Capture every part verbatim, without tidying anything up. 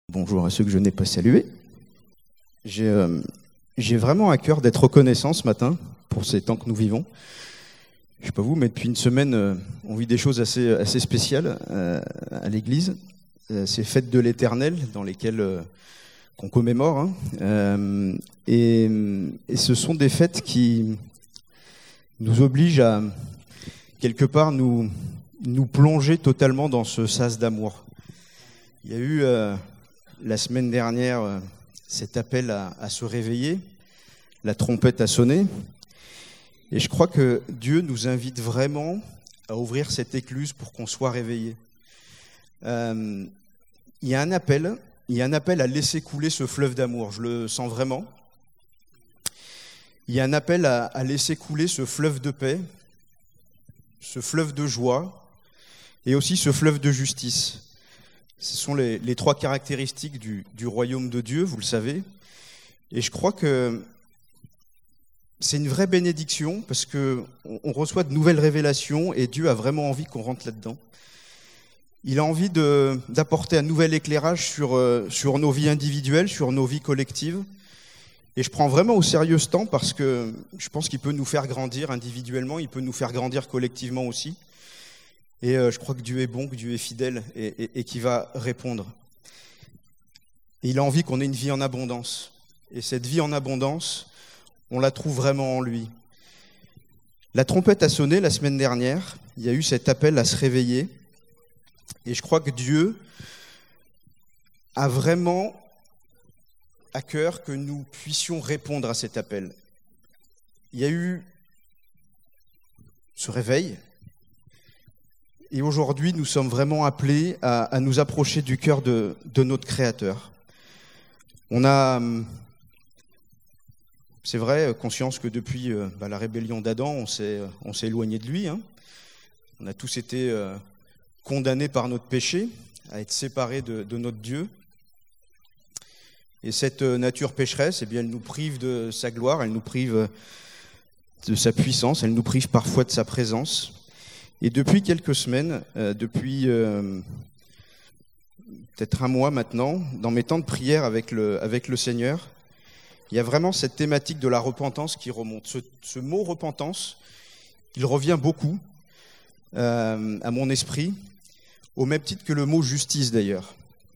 Bonjour à ceux que je n'ai pas salués. J'ai, euh, j'ai vraiment à cœur d'être reconnaissant ce matin pour ces temps que nous vivons. Je ne sais pas vous, mais depuis une semaine, euh, on vit des choses assez, assez spéciales euh, à l'Église. Euh, ces fêtes de l'Éternel dans lesquelles euh, qu'on commémore. Hein. Euh, et, et ce sont des fêtes qui nous obligent à, quelque part, nous, nous plonger totalement dans ce sas d'amour. Il y a eu... Euh, La semaine dernière, euh, cet appel à, à se réveiller, la trompette a sonné. Et je crois que Dieu nous invite vraiment à ouvrir cette écluse pour qu'on soit réveillé. Euh, il y a un appel, il y a un appel à laisser couler ce fleuve d'amour, je le sens vraiment. Il y a un appel à, à laisser couler ce fleuve de paix, ce fleuve de joie et aussi ce fleuve de justice. Ce sont les, les trois caractéristiques du, du royaume de Dieu, vous le savez. Et je crois que c'est une vraie bénédiction parce qu'on on reçoit de nouvelles révélations et Dieu a vraiment envie qu'on rentre là-dedans. Il a envie de, d'apporter un nouvel éclairage sur, sur nos vies individuelles, sur nos vies collectives. Et je prends vraiment au sérieux ce temps parce que je pense qu'il peut nous faire grandir individuellement, il peut nous faire grandir collectivement aussi. Et euh, je crois que Dieu est bon, que Dieu est fidèle et, et, et qu'il va répondre. Et il a envie qu'on ait une vie en abondance. Et cette vie en abondance, on la trouve vraiment en lui. La trompette a sonné la semaine dernière. Il y a eu cet appel à se réveiller. Et je crois que Dieu a vraiment à cœur que nous puissions répondre à cet appel. Il y a eu ce réveil. Et aujourd'hui, nous sommes vraiment appelés à, à nous approcher du cœur de, de notre Créateur. On a, c'est vrai, conscience que depuis euh, bah, la rébellion d'Adam, on s'est, on s'est éloigné de lui. Hein. On a tous été euh, condamnés par notre péché, à être séparés de, de notre Dieu. Et cette nature pécheresse, eh bien, elle nous prive de sa gloire, elle nous prive de sa puissance, elle nous prive parfois de sa présence. Et depuis quelques semaines, euh, depuis euh, peut-être un mois maintenant, dans mes temps de prière avec le, avec le Seigneur, il y a vraiment cette thématique de la repentance qui remonte. Ce, ce mot repentance, il revient beaucoup euh, à mon esprit, au même titre que le mot justice d'ailleurs.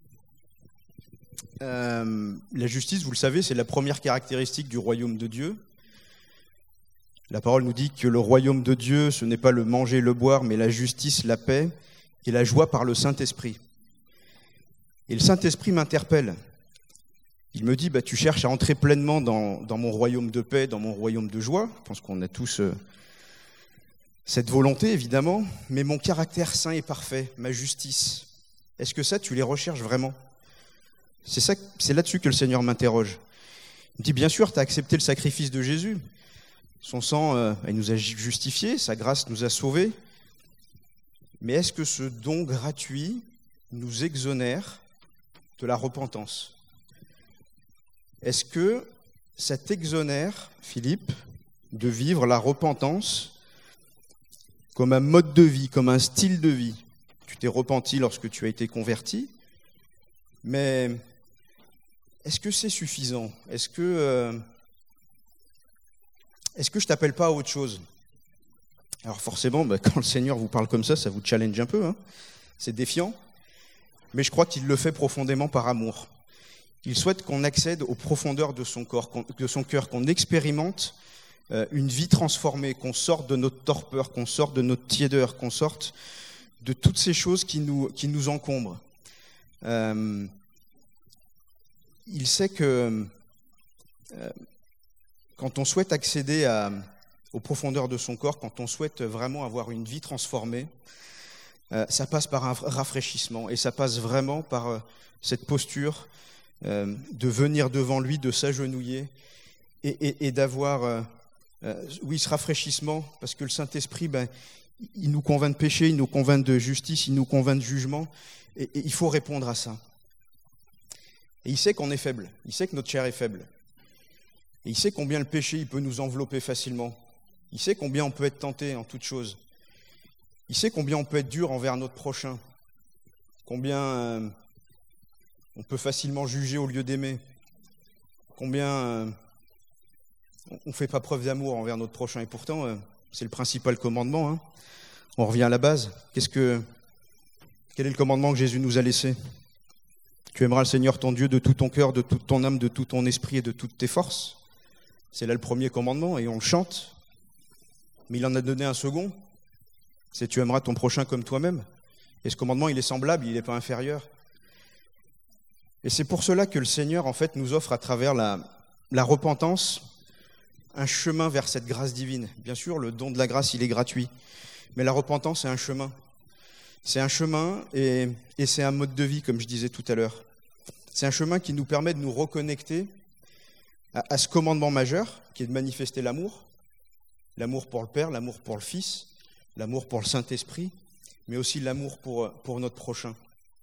Euh, la justice, vous le savez, c'est la première caractéristique du royaume de Dieu. La parole nous dit que le royaume de Dieu, ce n'est pas le manger, le boire, mais la justice, la paix et la joie par le Saint-Esprit. Et le Saint-Esprit m'interpelle. Il me dit, bah, tu cherches à entrer pleinement dans, dans mon royaume de paix, dans mon royaume de joie. Je pense qu'on a tous euh, cette volonté, évidemment, mais mon caractère saint et parfait, ma justice, est-ce que ça, tu les recherches vraiment ? C'est ça, c'est là-dessus que le Seigneur m'interroge. Il me dit, bien sûr, tu as accepté le sacrifice de Jésus. Son sang, euh, il nous a justifiés, sa grâce nous a sauvés. Mais est-ce que ce don gratuit nous exonère de la repentance ? Est-ce que ça t'exonère, Philippe, de vivre la repentance comme un mode de vie, comme un style de vie ? Tu t'es repenti lorsque tu as été converti, mais est-ce que c'est suffisant ? Est-ce que... Euh, Est-ce que je t'appelle pas à autre chose ? Alors forcément, bah, quand le Seigneur vous parle comme ça, ça vous challenge un peu, hein. C'est défiant, mais je crois qu'il le fait profondément par amour. Il souhaite qu'on accède aux profondeurs de son corps, de son cœur, qu'on expérimente euh, une vie transformée, qu'on sorte de notre torpeur, qu'on sorte de notre tiédeur, qu'on sorte de toutes ces choses qui nous, qui nous encombrent. Euh, il sait que... Euh, Quand on souhaite accéder à, aux profondeurs de son corps, quand on souhaite vraiment avoir une vie transformée, euh, ça passe par un rafraîchissement et ça passe vraiment par euh, cette posture euh, de venir devant lui, de s'agenouiller et, et, et d'avoir, euh, euh, oui, ce rafraîchissement, parce que le Saint-Esprit, ben, il nous convainc de péché, il nous convainc de justice, il nous convainc de jugement et, et il faut répondre à ça. Et il sait qu'on est faible, il sait que notre chair est faible. Et il sait combien le péché il peut nous envelopper facilement. Il sait combien on peut être tenté en toutes choses. Il sait combien on peut être dur envers notre prochain. Combien euh, On peut facilement juger au lieu d'aimer. Combien euh, on ne fait pas preuve d'amour envers notre prochain. Et pourtant, euh, c'est le principal commandement. Hein. On revient à la base. Qu'est-ce que, quel est le commandement que Jésus nous a laissé ? Tu aimeras le Seigneur ton Dieu de tout ton cœur, de toute ton âme, de tout ton esprit et de toutes tes forces. C'est là le premier commandement et on le chante. Mais il en a donné un second. C'est tu aimeras ton prochain comme toi-même. Et ce commandement, il est semblable, il n'est pas inférieur. Et c'est pour cela que le Seigneur, en fait, nous offre à travers la, la repentance un chemin vers cette grâce divine. Bien sûr, le don de la grâce, il est gratuit. Mais la repentance, c'est un chemin. C'est un chemin et, et c'est un mode de vie, comme je disais tout à l'heure. C'est un chemin qui nous permet de nous reconnecter à, à ce commandement majeur, qui est de manifester l'amour. L'amour pour le Père, l'amour pour le Fils, l'amour pour le Saint-Esprit, mais aussi l'amour pour, pour notre prochain.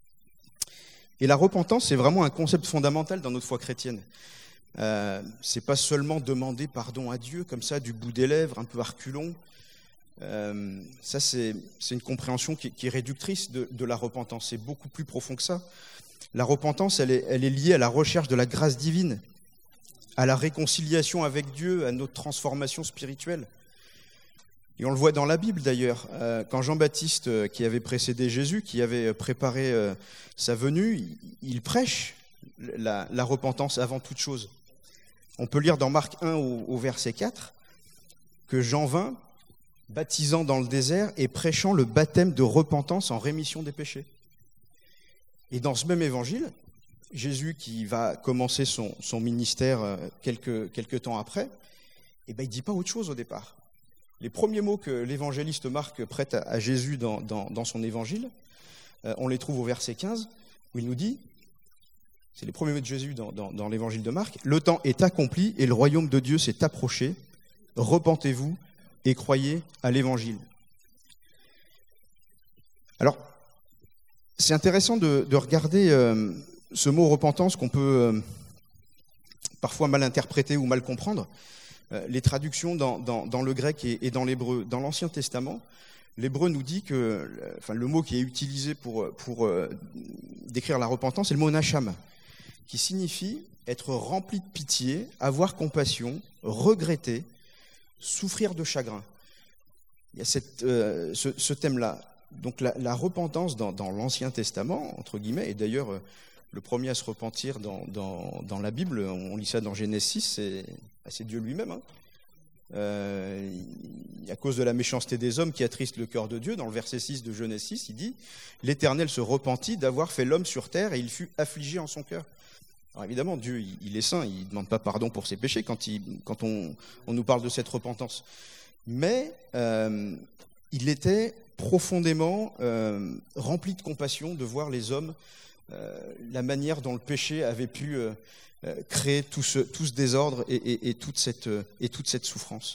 Et la repentance, c'est vraiment un concept fondamental dans notre foi chrétienne. Euh, c'est pas seulement demander pardon à Dieu, comme ça, du bout des lèvres, un peu à reculons. Euh, ça, c'est, c'est une compréhension qui, qui est réductrice de, de la repentance. C'est beaucoup plus profond que ça. La repentance, elle est, elle est liée à la recherche de la grâce divine, à la réconciliation avec Dieu, à notre transformation spirituelle. Et on le voit dans la Bible d'ailleurs, euh, quand Jean-Baptiste, euh, qui avait précédé Jésus, qui avait préparé euh, sa venue, il, il prêche la, la repentance avant toute chose. On peut lire dans Marc un au, au verset quatre que Jean vint, baptisant dans le désert et prêchant le baptême de repentance en rémission des péchés. Et dans ce même évangile, Jésus qui va commencer son, son ministère euh, quelques, quelques temps après, eh ben, il ne dit pas autre chose au départ. Les premiers mots que l'évangéliste Marc prête à Jésus dans, dans, dans son évangile, euh, on les trouve au verset quinze, où il nous dit, c'est les premiers mots de Jésus dans, dans, dans l'évangile de Marc, « Le temps est accompli et le royaume de Dieu s'est approché, repentez-vous et croyez à l'évangile. » Alors, c'est intéressant de, de regarder euh, ce mot « repentance » qu'on peut euh, parfois mal interpréter ou mal comprendre. Les traductions dans, dans, dans le grec et, et dans l'hébreu. Dans l'Ancien Testament, l'hébreu nous dit que enfin, le mot qui est utilisé pour, pour euh, décrire la repentance, c'est le mot nacham, qui signifie être rempli de pitié, avoir compassion, regretter, souffrir de chagrin. Il y a cette, euh, ce, ce thème-là. Donc la, la repentance dans, dans l'Ancien Testament, entre guillemets, et d'ailleurs le premier à se repentir dans, dans, dans la Bible, on lit ça dans Genèse six, c'est, c'est Dieu lui-même. Hein. Euh, à cause de la méchanceté des hommes qui attristent le cœur de Dieu, dans le verset six de Genèse six, il dit « L'Éternel se repentit d'avoir fait l'homme sur terre et il fut affligé en son cœur. » Alors évidemment, Dieu, il est saint, il ne demande pas pardon pour ses péchés quand, il, quand on, on nous parle de cette repentance. Mais euh, il était profondément euh, rempli de compassion de voir les hommes, euh, la manière dont le péché avait pu euh, créer tout ce, tout ce désordre et, et, et, toute cette, et toute cette souffrance.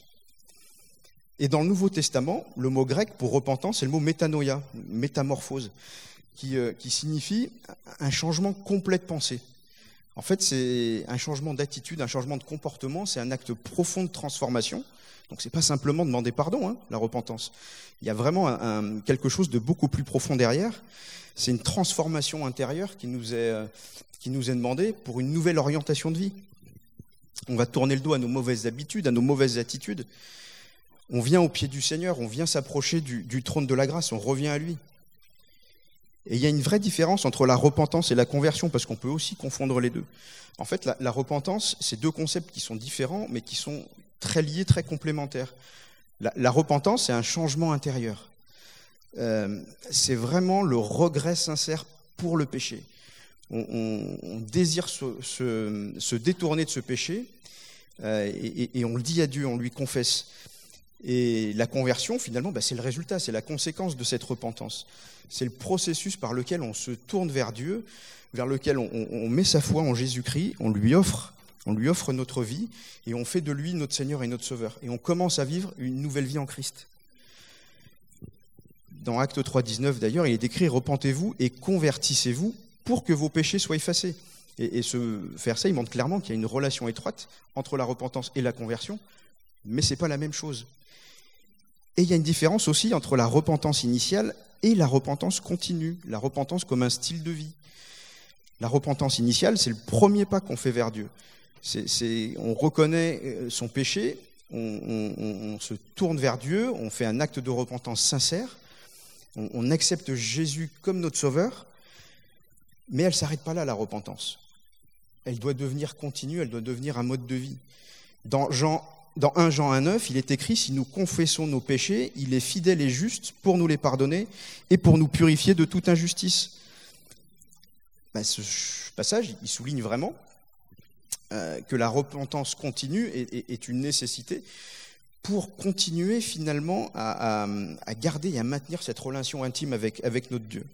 Et dans le Nouveau Testament, le mot grec pour repentance, c'est le mot métanoïa, métamorphose, qui, euh, qui signifie un changement complet de pensée. En fait, c'est un changement d'attitude, un changement de comportement, c'est un acte profond de transformation. Donc, c'est pas simplement demander pardon, hein, la repentance. Il y a vraiment un, un, quelque chose de beaucoup plus profond derrière. C'est une transformation intérieure qui nous est, euh, qui nous est demandée pour une nouvelle orientation de vie. On va tourner le dos à nos mauvaises habitudes, à nos mauvaises attitudes. On vient au pied du Seigneur, on vient s'approcher du, du trône de la grâce, on revient à lui. Et il y a une vraie différence entre la repentance et la conversion, parce qu'on peut aussi confondre les deux. En fait, la, la repentance, c'est deux concepts qui sont différents, mais qui sont très liés, très complémentaires. La, la repentance, c'est un changement intérieur. Euh, c'est vraiment le regret sincère pour le péché. On, on, on désire se, se, se détourner de ce péché, euh, et, et on le dit à Dieu, on lui confesse. Et la conversion, finalement, bah, c'est le résultat, c'est la conséquence de cette repentance. C'est le processus par lequel on se tourne vers Dieu, vers lequel on, on, on met sa foi en Jésus-Christ, on lui offre, on lui offre notre vie, et on fait de lui notre Seigneur et notre Sauveur. Et on commence à vivre une nouvelle vie en Christ. Dans Actes trois, dix-neuf, d'ailleurs, il est écrit « Repentez-vous et convertissez-vous pour que vos péchés soient effacés ». Et, et ce verset, il montre clairement qu'il y a une relation étroite entre la repentance et la conversion, mais ce n'est pas la même chose. Et il y a une différence aussi entre la repentance initiale et la repentance continue, la repentance comme un style de vie. La repentance initiale, c'est le premier pas qu'on fait vers Dieu. C'est, c'est, on reconnaît son péché, on, on, on se tourne vers Dieu, on fait un acte de repentance sincère, on, on accepte Jésus comme notre sauveur, mais elle ne s'arrête pas là, la repentance. Elle doit devenir continue, elle doit devenir un mode de vie. Dans, Jean, dans premier Jean un neuf, il est écrit « Si nous confessons nos péchés, il est fidèle et juste pour nous les pardonner et pour nous purifier de toute injustice. » Ben, ce passage, il souligne vraiment euh, que la repentance continue est, est, est une nécessité pour continuer finalement à, à, à garder et à maintenir cette relation intime avec, avec notre Dieu.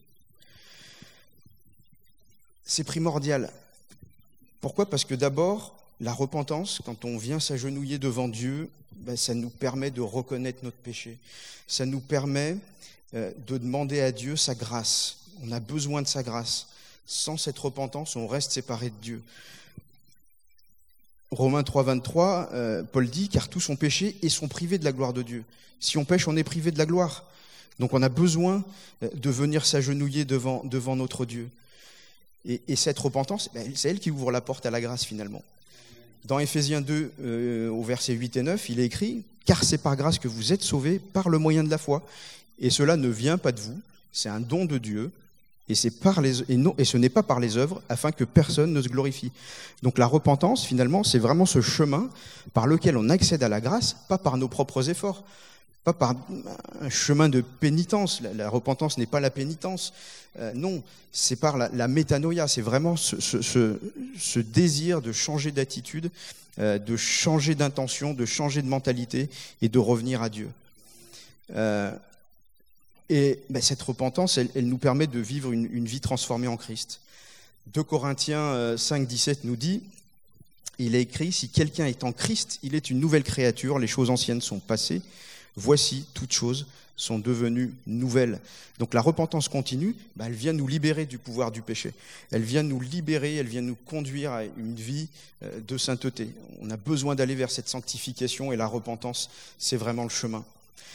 C'est primordial. Pourquoi ? Parce que d'abord, la repentance, quand on vient s'agenouiller devant Dieu, ben, ça nous permet de reconnaître notre péché. Ça nous permet euh, de demander à Dieu sa grâce. On a besoin de sa grâce. Sans cette repentance, on reste séparé de Dieu. Romains trois, vingt-trois, euh, Paul dit « Car tous ont péché et sont privés de la gloire de Dieu. » Si on pêche, on est privé de la gloire. Donc on a besoin de venir s'agenouiller devant, devant notre Dieu. Et, et cette repentance, ben, c'est elle qui ouvre la porte à la grâce finalement. Dans Éphésiens deux, euh, au verset huit et neuf, il est écrit « Car c'est par grâce que vous êtes sauvés par le moyen de la foi. Et cela ne vient pas de vous, c'est un don de Dieu. Et, c'est par les, et, non, et ce n'est pas par les œuvres, afin que personne ne se glorifie. » Donc la repentance, finalement, c'est vraiment ce chemin par lequel on accède à la grâce, pas par nos propres efforts, pas par un chemin de pénitence. La, la repentance n'est pas la pénitence. Euh, non, c'est par la, la métanoïa. C'est vraiment ce, ce, ce, ce désir de changer d'attitude, euh, de changer d'intention, de changer de mentalité et de revenir à Dieu. Euh, Et ben, cette repentance, elle, elle nous permet de vivre une, une vie transformée en Christ. deux Corinthiens cinq, dix-sept nous dit, il est écrit, « Si quelqu'un est en Christ, il est une nouvelle créature, les choses anciennes sont passées, voici, toutes choses sont devenues nouvelles. » Donc la repentance continue, ben, elle vient nous libérer du pouvoir du péché. Elle vient nous libérer, elle vient nous conduire à une vie de sainteté. On a besoin d'aller vers cette sanctification et la repentance, c'est vraiment le chemin.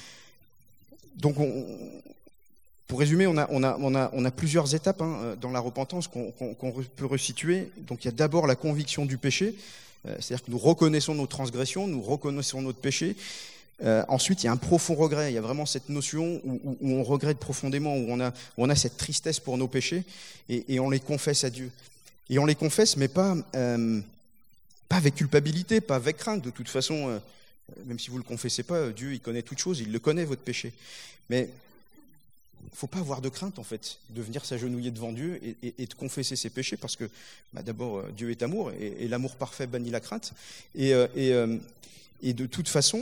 Donc, on, pour résumer, on a, on a, on a, on a plusieurs étapes hein, dans la repentance qu'on, qu'on, qu'on peut resituer. Donc, il y a d'abord la conviction du péché, euh, c'est-à-dire que nous reconnaissons nos transgressions, nous reconnaissons notre péché. Euh, ensuite, il y a un profond regret. Il y a vraiment cette notion où, où, où on regrette profondément, où on a, où on a cette tristesse pour nos péchés, et, et on les confesse à Dieu. Et on les confesse, mais pas, euh, pas avec culpabilité, pas avec crainte. De toute façon, euh, même si vous ne le confessez pas, Dieu, il connaît toutes choses, il le connaît, votre péché. Mais il ne faut pas avoir de crainte, en fait, de venir s'agenouiller devant Dieu et, et, et de confesser ses péchés, parce que bah, d'abord, Dieu est amour, et, et l'amour parfait bannit la crainte. Et, et, et de toute façon,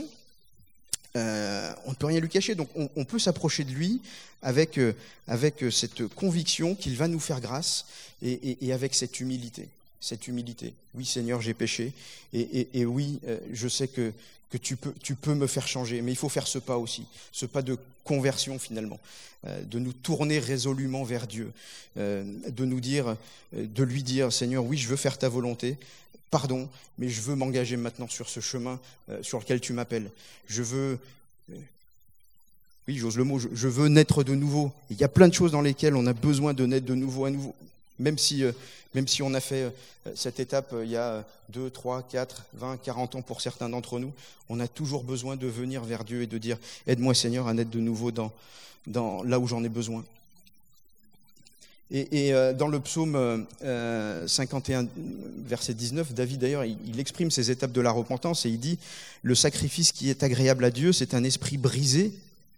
euh, on ne peut rien lui cacher. Donc on, on peut s'approcher de lui avec, avec cette conviction qu'il va nous faire grâce, et, et, et avec cette humilité. Cette humilité. Oui, Seigneur, j'ai péché, et, et, et oui, je sais que que tu peux, tu peux me faire changer. Mais il faut faire ce pas aussi, ce pas de conversion finalement, euh, de nous tourner résolument vers Dieu, euh, de nous dire, de lui dire, Seigneur, oui, je veux faire ta volonté, pardon, mais je veux m'engager maintenant sur ce chemin euh, sur lequel tu m'appelles. Je veux, euh, oui, j'ose le mot, je, je veux naître de nouveau. Il y a plein de choses dans lesquelles on a besoin de naître de nouveau à nouveau. Même si, euh, même si on a fait euh, cette étape euh, il y a deux, trois, quatre, vingt, quarante ans pour certains d'entre nous, on a toujours besoin de venir vers Dieu et de dire « Aide-moi Seigneur à naître de nouveau dans, dans, là où j'en ai besoin ». Et, et euh, dans le psaume euh, cinquante et un, verset dix-neuf, David d'ailleurs, il, il exprime ces étapes de la repentance et il dit « Le sacrifice qui est agréable à Dieu, c'est un esprit brisé.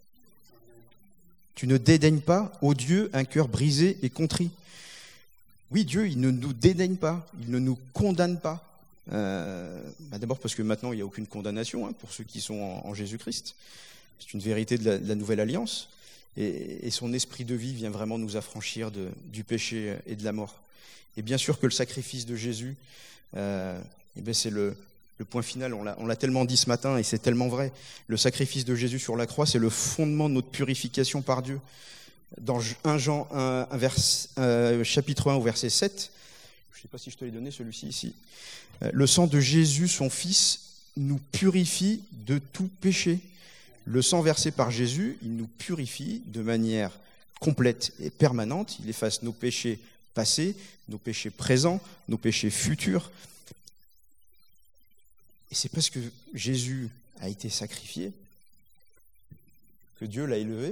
Tu ne dédaignes pas, ô Dieu, un cœur brisé et contrit. » Oui, Dieu, il ne nous dédaigne pas, il ne nous condamne pas. Euh, bah d'abord parce que maintenant, il n'y a aucune condamnation hein, pour ceux qui sont en, en Jésus-Christ. C'est une vérité de la, de la nouvelle alliance. Et, et son esprit de vie vient vraiment nous affranchir de, du péché et de la mort. Et bien sûr que le sacrifice de Jésus, euh, eh bien c'est le, le point final. On l'a, on l'a tellement dit ce matin et c'est tellement vrai. Le sacrifice de Jésus sur la croix, c'est le fondement de notre purification par Dieu. Dans premier Jean un, un vers, euh, chapitre un au verset sept, je ne sais pas si je te l'ai donné celui-ci ici, euh, le sang de Jésus, son Fils, nous purifie de tout péché. Le sang versé par Jésus, il nous purifie de manière complète et permanente. Il efface nos péchés passés, nos péchés présents, nos péchés futurs. Et c'est parce que Jésus a été sacrifié que Dieu l'a élevé.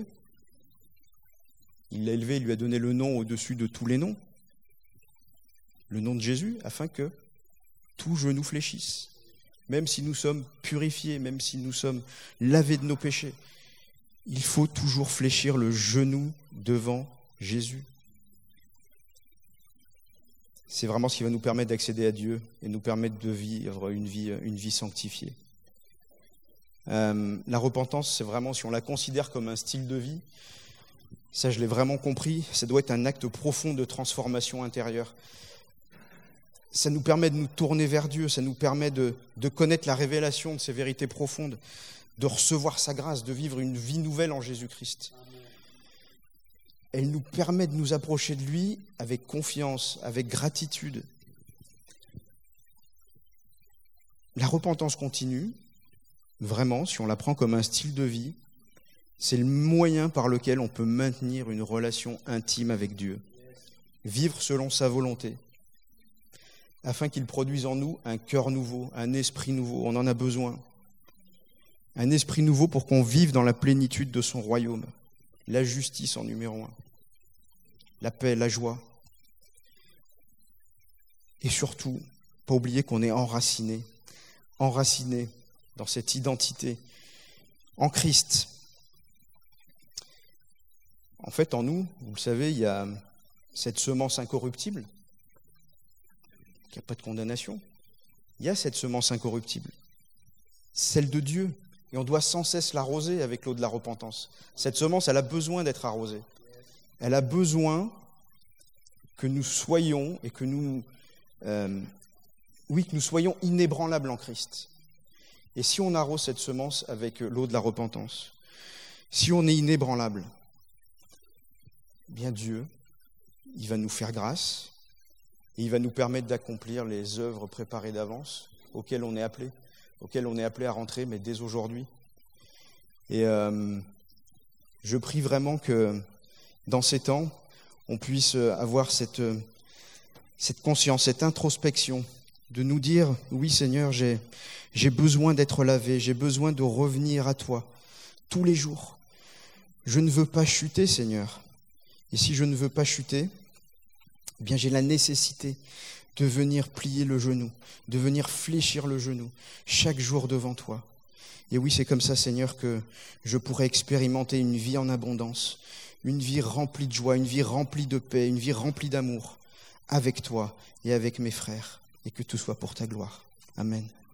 Il l'a élevé, il lui a donné le nom au-dessus de tous les noms, le nom de Jésus, afin que tout genou fléchisse. Même si nous sommes purifiés, même si nous sommes lavés de nos péchés, il faut toujours fléchir le genou devant Jésus. C'est vraiment ce qui va nous permettre d'accéder à Dieu et nous permettre de vivre une vie, une vie sanctifiée. Euh, la repentance, c'est vraiment, si on la considère comme un style de vie, ça je l'ai vraiment compris, ça doit être un acte profond de transformation intérieure. Ça nous permet de nous tourner vers Dieu, ça nous permet de, de connaître la révélation de ces vérités profondes, de recevoir sa grâce, de vivre une vie nouvelle en Jésus-Christ. Elle nous permet de nous approcher de lui avec confiance, avec gratitude. La repentance continue, vraiment, si on la prend comme un style de vie, c'est le moyen par lequel on peut maintenir une relation intime avec Dieu, vivre selon sa volonté, afin qu'il produise en nous un cœur nouveau, un esprit nouveau. On en a besoin. Un esprit nouveau pour qu'on vive dans la plénitude de son royaume. La justice en numéro un. La paix, la joie. Et surtout, pas oublier qu'on est enraciné, enraciné dans cette identité en Christ. En fait, en nous, vous le savez, il y a cette semence incorruptible. Il n'y a pas de condamnation. Il y a cette semence incorruptible, celle de Dieu. Et on doit sans cesse l'arroser avec l'eau de la repentance. Cette semence, elle a besoin d'être arrosée. Elle a besoin que nous soyons et que nous, euh, oui, que nous soyons inébranlables en Christ. Et si on arrose cette semence avec l'eau de la repentance, si on est inébranlable, bien Dieu, il va nous faire grâce et il va nous permettre d'accomplir les œuvres préparées d'avance auxquelles on est appelé, auxquelles on est appelé à rentrer, mais dès aujourd'hui. Et euh, je prie vraiment que dans ces temps, on puisse avoir cette, cette conscience, cette introspection, de nous dire, oui Seigneur, j'ai, j'ai besoin d'être lavé, j'ai besoin de revenir à toi tous les jours. Je ne veux pas chuter, Seigneur. Et si je ne veux pas chuter, eh bien j'ai la nécessité de venir plier le genou, de venir fléchir le genou chaque jour devant toi. Et oui, c'est comme ça, Seigneur, que je pourrais expérimenter une vie en abondance, une vie remplie de joie, une vie remplie de paix, une vie remplie d'amour avec toi et avec mes frères, et que tout soit pour ta gloire. Amen.